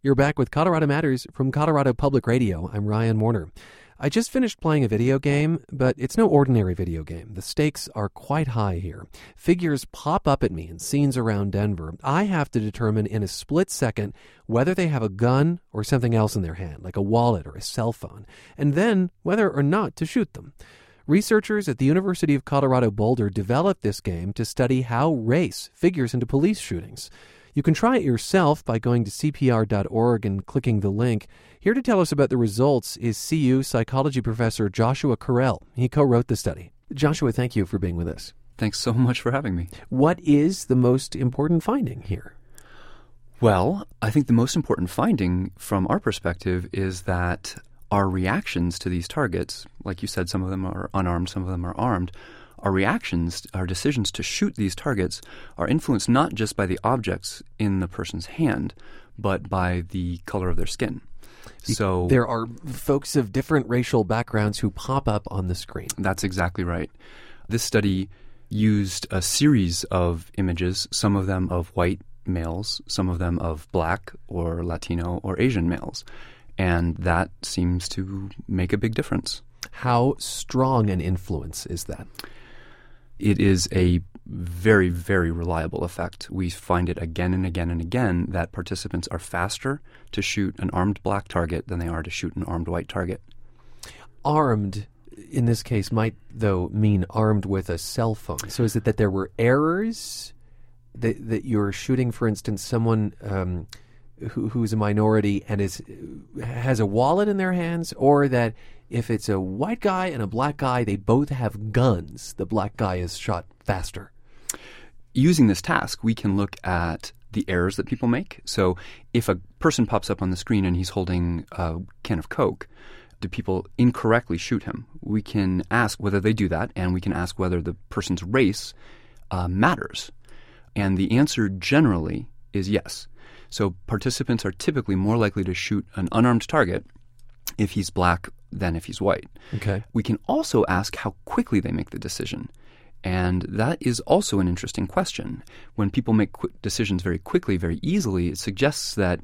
You're back with Colorado Matters from Colorado Public Radio. I'm Ryan Warner. I just finished playing a video game, but it's no ordinary video game. The stakes are quite high here. Figures pop up at me in scenes around Denver. I have to determine in a split second whether they have a gun or something else in their hand, like a wallet or a cell phone, and then whether or not to shoot them. Researchers at the University of Colorado Boulder developed this game to study how race figures into police shootings. You can try it yourself by going to CPR.org and clicking the link. Here to tell us about the results is CU psychology professor Joshua Correll. He co-wrote the study. Joshua, thank you for being with us. Thanks so much for having me. What is the most important finding here? Well, I think the most important finding from our perspective is that our reactions to these targets, like you said, some of them are unarmed, some of them are armed, our reactions, our decisions to shoot these targets are influenced not just by the objects in the person's hand, but by the color of their skin. So there are folks of different racial backgrounds who pop up on the screen. That's exactly right. This study used a series of images, some of them of white males, some of them of black or Latino or Asian males. And that seems to make a big difference. How strong an influence is that? It is a very, very reliable effect. We find it again and again and again that participants are faster to shoot an armed black target than they are to shoot an armed white target. Armed, in this case, might, though, mean armed with a cell phone. So is it that there were errors that you're shooting, for instance, someone who's a minority and has a wallet in their hands, or that if it's a white guy and a black guy, they both have guns, the black guy is shot faster? Using this task, we can look at the errors that people make. So if a person pops up on the screen and he's holding a can of Coke, do people incorrectly shoot him? We can ask whether they do that, and we can ask whether the person's race matters. And the answer generally is yes. So participants are typically more likely to shoot an unarmed target if he's black than if he's white. Okay. We can also ask how quickly they make the decision. And that is also an interesting question. When people make decisions very quickly, very easily, it suggests that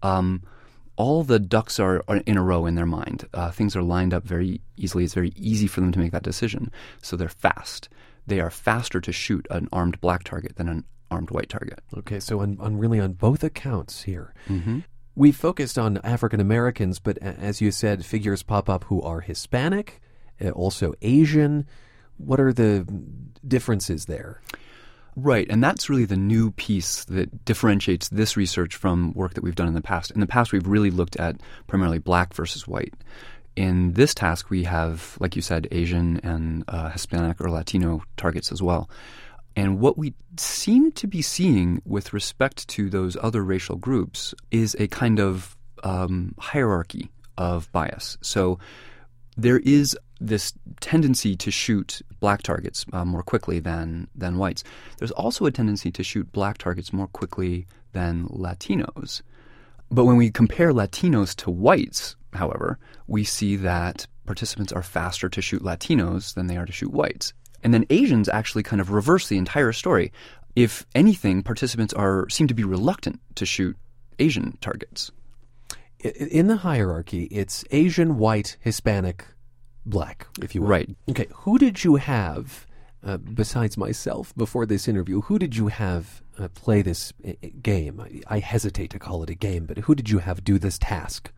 all the ducks are in a row in their mind. Things are lined up very easily. It's very easy for them to make that decision. So they're fast. They are faster to shoot an armed black target than an armed white target. Okay, so really on both accounts here. Mm-hmm. We focused on African Americans, but as you said, figures pop up who are Hispanic, also Asian. What are the differences there? Right, and that's really the new piece that differentiates this research from work that we've done in the past. In the past, we've really looked at primarily black versus white. In this task, we have, like you said, Asian and Hispanic or Latino targets as well. And what we seem to be seeing with respect to those other racial groups is a kind of hierarchy of bias. So there is this tendency to shoot black targets more quickly than whites. There's also a tendency to shoot black targets more quickly than Latinos. But when we compare Latinos to whites, however, we see that participants are faster to shoot Latinos than they are to shoot whites. And then Asians actually kind of reverse the entire story. If anything, participants seem to be reluctant to shoot Asian targets. In the hierarchy, it's Asian, white, Hispanic, black, if you will. Right. Okay, who did you have, besides myself, before this interview, who did you have play this game? I hesitate to call it a game, but who did you have do this task?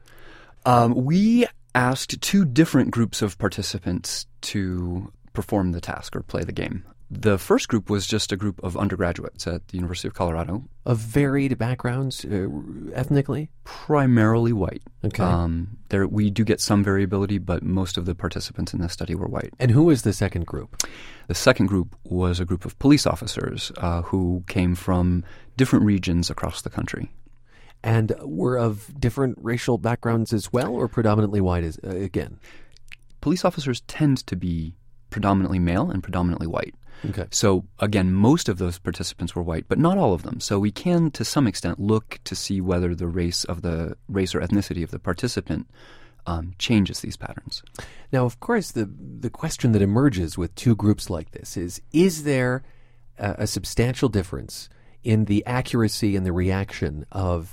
We asked two different groups of participants to perform the task or play the game. The first group was just a group of undergraduates at the University of Colorado. Of varied backgrounds, ethnically? Primarily white. Okay. We do get some variability, but most of the participants in this study were white. And who was the second group? The second group was a group of police officers who came from different regions across the country. And were of different racial backgrounds as well, or predominantly white again? Police officers tend to be predominantly male and predominantly white. Okay. So, again, most of those participants were white, but not all of them. So we can, to some extent, look to see whether the race or ethnicity of the participant changes these patterns. Now, of course, the question that emerges with two groups like this is there a substantial difference in the accuracy and the reaction of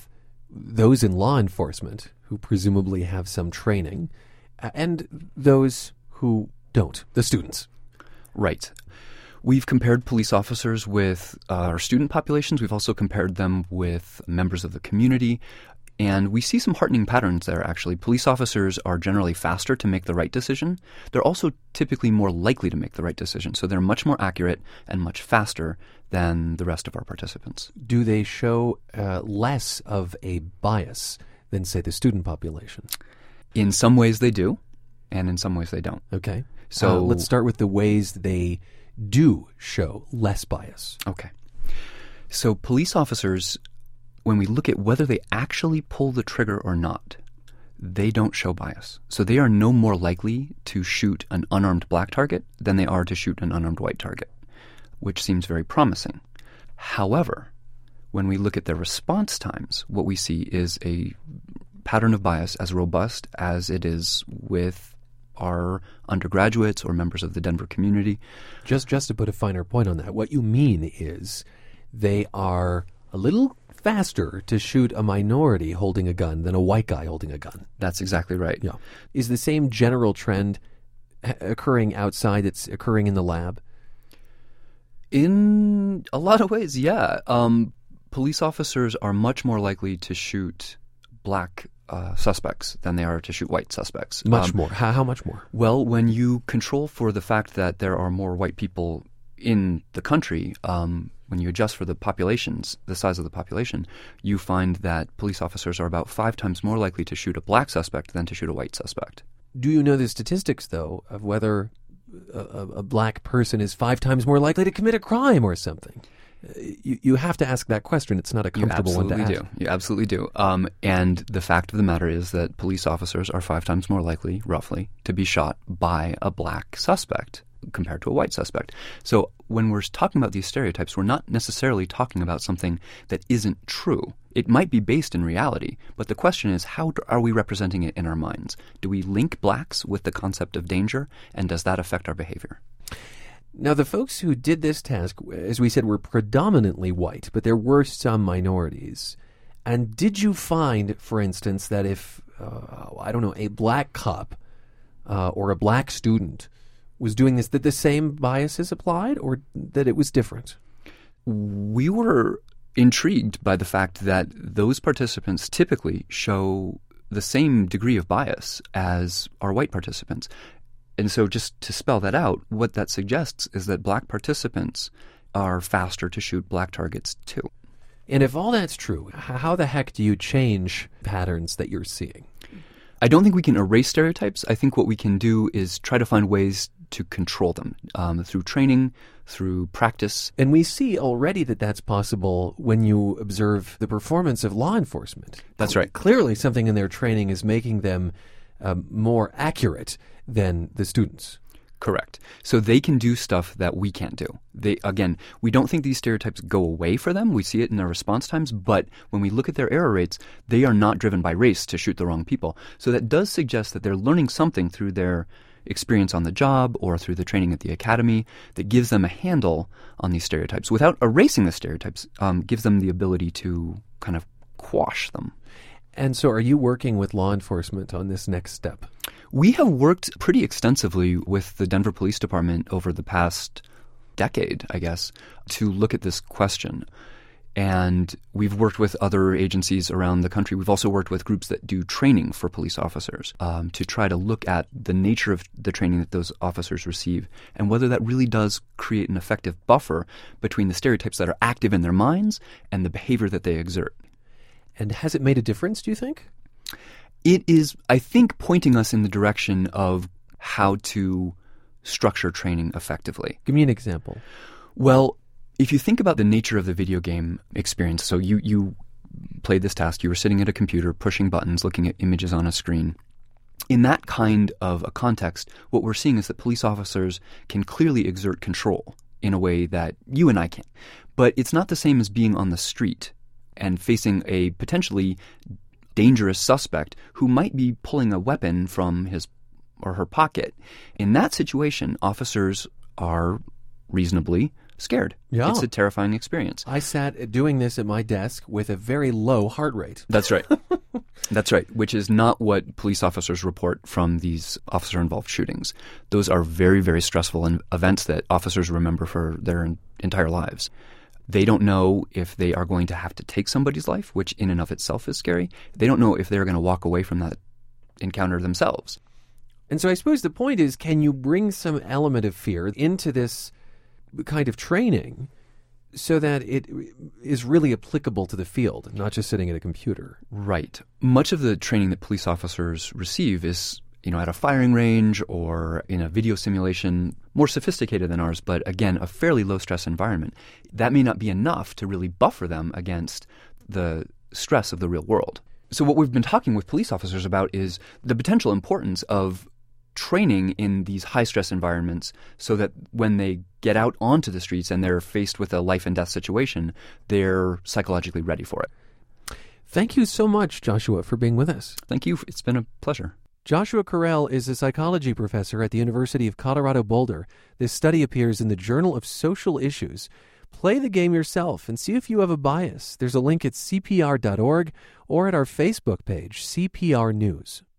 those in law enforcement who presumably have some training and those who don't, the students. Right. We've compared police officers with our student populations. We've also compared them with members of the community. And we see some heartening patterns there, actually. Police officers are generally faster to make the right decision. They're also typically more likely to make the right decision. So they're much more accurate and much faster than the rest of our participants. Do they show less of a bias than, say, the student population? In some ways they do, and in some ways they don't. Okay. So let's start with the ways they do show less bias. Okay. So police officers, when we look at whether they actually pull the trigger or not, they don't show bias. So they are no more likely to shoot an unarmed black target than they are to shoot an unarmed white target, which seems very promising. However, when we look at their response times, what we see is a pattern of bias as robust as it is with our undergraduates or members of the Denver community. Just to put a finer point on that, what you mean is they are a little faster to shoot a minority holding a gun than a white guy holding a gun. That's exactly right. Yeah. Is the same general trend occurring outside that's occurring in the lab? In a lot of ways, yeah. Police officers are much more likely to shoot black suspects than they are to shoot white suspects. Much more. How much more? Well, when you control for the fact that there are more white people in the country, when you adjust for the populations, the size of the population, you find that police officers are about 5 times more likely to shoot a black suspect than to shoot a white suspect. Do you know the statistics, though, of whether a black person is 5 times more likely to commit a crime or something? You have to ask that question. It's not a comfortable one to ask. You absolutely do. And the fact of the matter is that police officers are 5 times more likely, roughly, to be shot by a black suspect compared to a white suspect. So when we're talking about these stereotypes, we're not necessarily talking about something that isn't true. It might be based in reality, but the question is, how are we representing it in our minds? Do we link blacks with the concept of danger, and does that affect our behavior? Now, the folks who did this task, as we said, were predominantly white, but there were some minorities. And did you find, for instance, that if, a black cop or a black student was doing this, that the same biases applied, or that it was different? We were intrigued by the fact that those participants typically show the same degree of bias as our white participants. And so just to spell that out, what that suggests is that black participants are faster to shoot black targets too. And if all that's true, how the heck do you change patterns that you're seeing? I don't think we can erase stereotypes. I think what we can do is try to find ways to control them through training, through practice. And we see already that that's possible when you observe the performance of law enforcement. That's right. Clearly something in their training is making them more accurate than the students. Correct. So they can do stuff that we can't do. We don't think these stereotypes go away for them. We see it in their response times, but when we look at their error rates, they are not driven by race to shoot the wrong people. So that does suggest that they're learning something through their experience on the job or through the training at the academy that gives them a handle on these stereotypes. Without erasing the stereotypes, gives them the ability to kind of quash them. And so are you working with law enforcement on this next step? We have worked pretty extensively with the Denver Police Department over the past decade, I guess, to look at this question. And we've worked with other agencies around the country. We've also worked with groups that do training for police officers to try to look at the nature of the training that those officers receive and whether that really does create an effective buffer between the stereotypes that are active in their minds and the behavior that they exert. And has it made a difference, do you think? It is, I think, pointing us in the direction of how to structure training effectively. Give me an example. Well, if you think about the nature of the video game experience, so you played this task, you were sitting at a computer, pushing buttons, looking at images on a screen. In that kind of a context, what we're seeing is that police officers can clearly exert control in a way that you and I can't. But it's not the same as being on the street and facing a potentially dangerous suspect who might be pulling a weapon from his or her pocket. In that situation, officers are reasonably scared. Yeah. It's a terrifying experience. I sat doing this at my desk with a very low heart rate. That's right. That's right, which is not what police officers report from these officer-involved shootings. Those are very, very stressful events that officers remember for their entire lives. They don't know if they are going to have to take somebody's life, which in and of itself is scary. They don't know if they're going to walk away from that encounter themselves. And so I suppose the point is, can you bring some element of fear into this kind of training so that it is really applicable to the field, not just sitting at a computer? Right. Much of the training that police officers receive is, at a firing range or in a video simulation, more sophisticated than ours, but again, a fairly low-stress environment. That may not be enough to really buffer them against the stress of the real world. So what we've been talking with police officers about is the potential importance of training in these high-stress environments so that when they get out onto the streets and they're faced with a life-and-death situation, they're psychologically ready for it. Thank you so much, Joshua, for being with us. Thank you. It's been a pleasure. Joshua Carell is a psychology professor at the University of Colorado Boulder. This study appears in the Journal of Social Issues. Play the game yourself and see if you have a bias. There's a link at cpr.org or at our Facebook page, CPR News.